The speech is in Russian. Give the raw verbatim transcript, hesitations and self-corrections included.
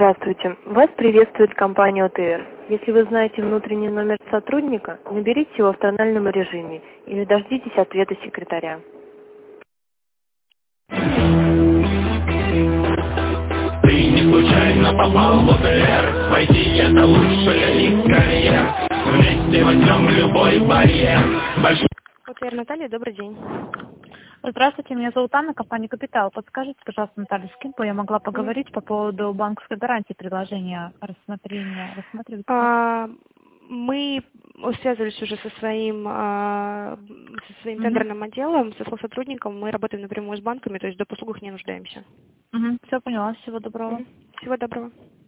Здравствуйте. Вас приветствует компания О Т Р. Если вы знаете внутренний номер сотрудника, наберите его в тональном режиме или дождитесь ответа секретаря. Ты не случайно попал в О Т Р. Войти это лучшая из карьер. Вместе возьмем любой барьер. Большой... О Т Р, Наталья, добрый день. Здравствуйте, меня зовут Анна, компания «Капитал». Подскажите, пожалуйста, Наталья, с кем бы я могла поговорить по поводу банковской гарантии предложения рассмотрения? Рассматривать? А, мы связывались уже со своим, а, со своим Мгм. тендерным отделом, со сотрудником. Мы работаем напрямую с банками, то есть в доп. Услугах не нуждаемся. Угу, все поняла, всего доброго. Мгм. Всего доброго.